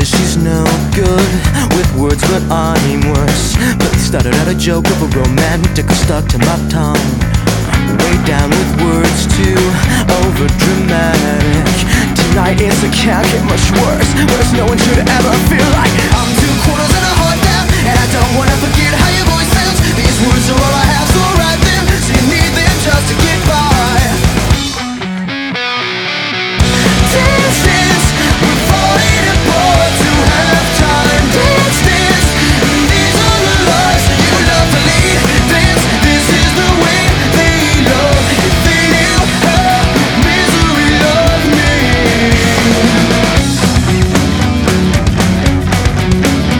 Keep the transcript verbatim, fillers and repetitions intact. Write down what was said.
says she's no good with words, but I'm worse. But started out a joke of a romantic stuck to my tongue. Way down with words too over dramatic. Tonight is it can't get much worse. Worse, no one should ever feel like I'm too